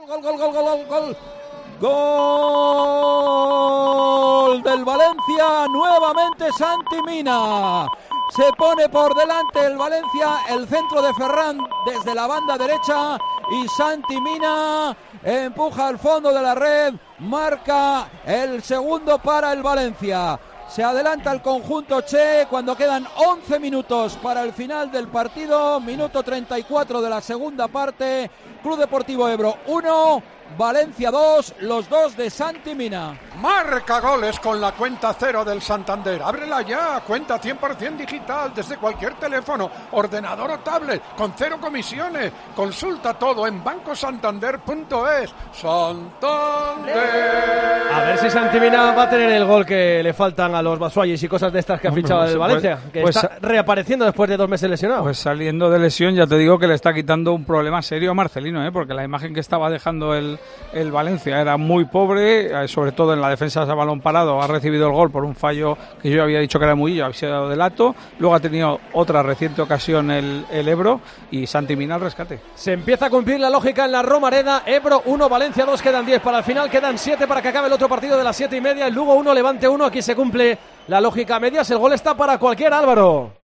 Gol del Valencia, nuevamente Santi Mina. Se pone por delante el Valencia, el centro de Ferran desde la banda derecha y Santi Mina empuja al fondo de la red, marca el segundo para el Valencia. Se adelanta el conjunto Che cuando quedan 11 minutos para el final del partido, minuto 34 de la segunda parte. Club Deportivo Ebro 1, Valencia 2, los dos de Santi Mina. Marca goles con la cuenta cero del Santander. Ábrela ya, cuenta 100% digital desde cualquier teléfono, ordenador o tablet, con cero comisiones. Consulta todo en bancosantander.es. Santander. A ver si Santi Mina va a tener el gol que le faltan a los Batshuayis y cosas de estas que ha fichado el Valencia, que está reapareciendo después de 2 meses lesionado. Pues saliendo de lesión, ya te digo que le está quitando un problema serio a Marcelino, porque la imagen que estaba dejando el Valencia era muy pobre, sobre todo en la defensa de balón parado. Ha recibido el gol por un fallo que yo había dicho que era Murillo, había sido de Lato. Luego ha tenido otra reciente ocasión el Ebro y Santi Mina al rescate. Se empieza a cumplir la lógica en la Romareda. Ebro 1, Valencia 2, quedan 10 para el final, quedan 7 para que acabe el otro partido de las 7:30. El Lugo 1, Levante 1, aquí se cumple la lógica a medias. El gol está para cualquiera, Álvaro.